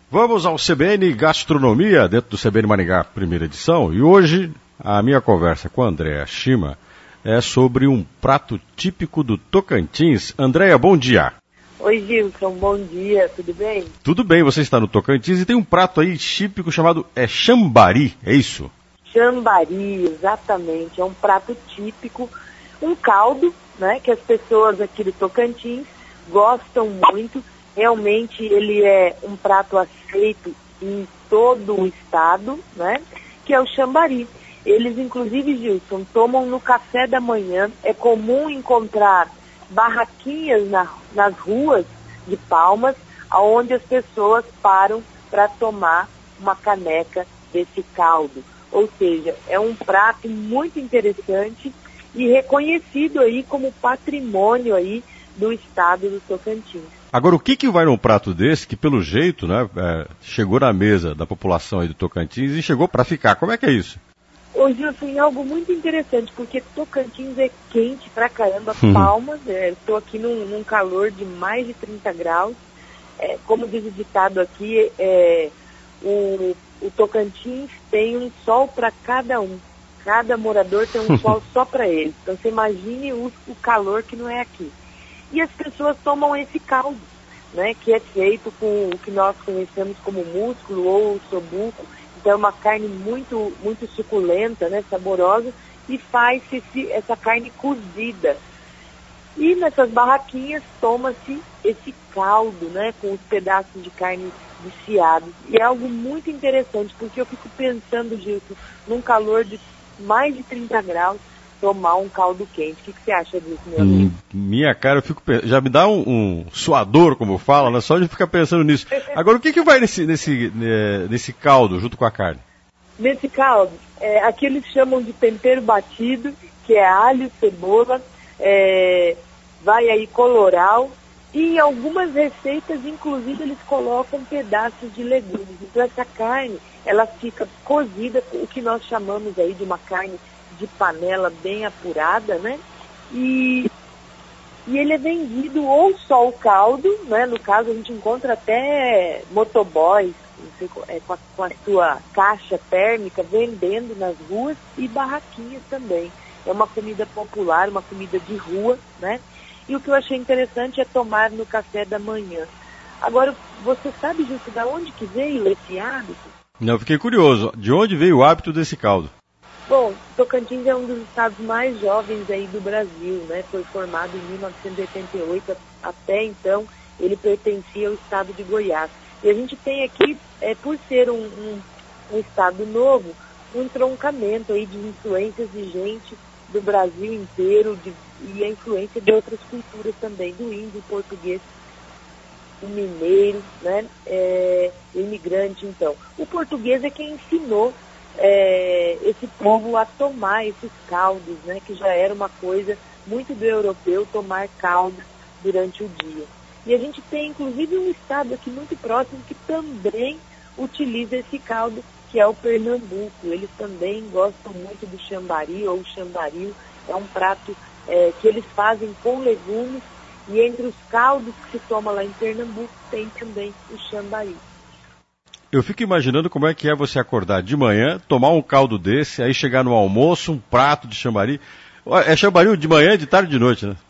Vamos ao CBN Gastronomia, dentro do CBN Maringá, primeira edição. E hoje a minha conversa com a Andréa Shima é sobre um prato típico do Tocantins. Andréa, bom dia. Oi, Gilson, bom dia, tudo bem? Tudo bem, você está no Tocantins e tem um prato aí típico chamado chambari, é isso? Chambari, exatamente, é um prato típico, um caldo, né, que as pessoas aqui do Tocantins gostam muito. Realmente ele é um prato aceito em todo o estado, né? Que é o chambari. Eles, inclusive, Gilson, tomam no café da manhã. É comum encontrar barraquinhas nas ruas de Palmas, onde as pessoas param para tomar uma caneca desse caldo. Ou seja, é um prato muito interessante e reconhecido aí como patrimônio aí do estado do Tocantins. Agora, o que vai num prato desse que, pelo jeito, né, chegou na mesa da população aí do Tocantins e chegou para ficar? Como é que é isso? Ô, Gilson, é algo muito interessante, porque Tocantins é quente pra caramba, Palmas, estou aqui num calor de mais de 30 graus. Como diz o ditado aqui, o Tocantins tem um sol para cada um. Cada morador tem um sol só para ele. Então, você imagine o calor que não é aqui. E as pessoas tomam esse caldo, né, que é feito com o que nós conhecemos como músculo ou sobuco. Então é uma carne muito, muito suculenta, né, saborosa, e faz-se essa carne cozida. E nessas barraquinhas toma-se esse caldo, né, com os pedaços de carne desfiados. E é algo muito interessante, porque eu fico pensando, Gilson, num calor de mais de 30 graus, tomar um caldo quente. O que você acha disso, meu amigo? Minha cara, já me dá um suador, como fala, né? Só de ficar pensando nisso. Agora, o que vai nesse caldo junto com a carne? Nesse caldo, aqui eles chamam de tempero batido, que é alho, cebola, vai aí colorau, e em algumas receitas, inclusive, eles colocam pedaços de legumes. Então, essa carne, ela fica cozida, o que nós chamamos aí de uma carne de panela bem apurada, né? E ele é vendido ou só o caldo, né? No caso, a gente encontra até motoboys com a sua caixa térmica vendendo nas ruas e barraquinhas também. É uma comida popular, uma comida de rua, né? E o que eu achei interessante é tomar no café da manhã. Agora, você sabe, Justo, de onde que veio esse hábito? Não, eu fiquei curioso. De onde veio o hábito desse caldo? Bom, Tocantins é um dos estados mais jovens aí do Brasil, né? Foi formado em 1988, até então ele pertencia ao estado de Goiás. E a gente tem aqui, por ser um estado novo, um entroncamento aí de influências de gente do Brasil inteiro e a influência de outras culturas também, do índio, português, o mineiro, né? O imigrante, então. O português é quem ensinou esse povo a tomar esses caldos, né, que já era uma coisa muito do europeu tomar caldos durante o dia. E a gente tem inclusive um estado aqui muito próximo que também utiliza esse caldo, que é o Pernambuco. Eles também gostam muito do chambari ou chambaril. É um prato que eles fazem com legumes, e entre os caldos que se toma lá em Pernambuco tem também o chambari. Eu fico imaginando como é que é você acordar de manhã, tomar um caldo desse, aí chegar no almoço, um prato de chambari. É chambari de manhã, de tarde e de noite, né?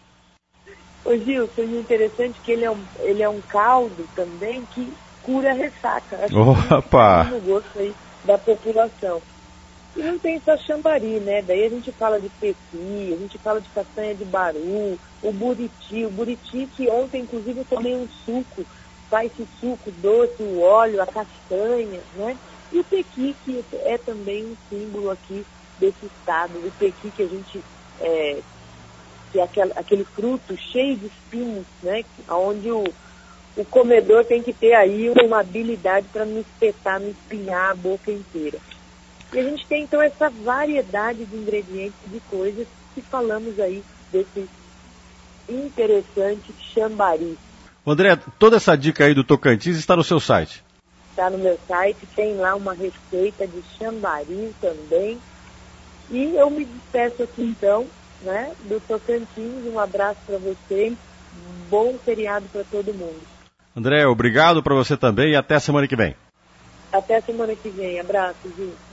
Ô Gilson, o interessante é que ele é um caldo também que cura a ressaca. Acho que no gosto aí da população. E não tem só chambari, né? Daí a gente fala de pequi, a gente fala de castanha de baru, o buriti que ontem inclusive eu tomei um suco, faz esse suco doce, o óleo, a castanha, né? E o pequi, que é também um símbolo aqui desse estado, o pequi que a gente, que é aquele fruto cheio de espinhos, né? Onde o comedor tem que ter aí uma habilidade para não espetar, não espinhar a boca inteira. E a gente tem então essa variedade de ingredientes, de coisas que falamos aí desse interessante chambari. André, toda essa dica aí do Tocantins está no seu site? Está no meu site, tem lá uma receita de chambari também. E eu me despeço aqui então, né, do Tocantins. Um abraço para você, bom feriado para todo mundo. André, obrigado para você também e até semana que vem. Até semana que vem. Abraço, Gil.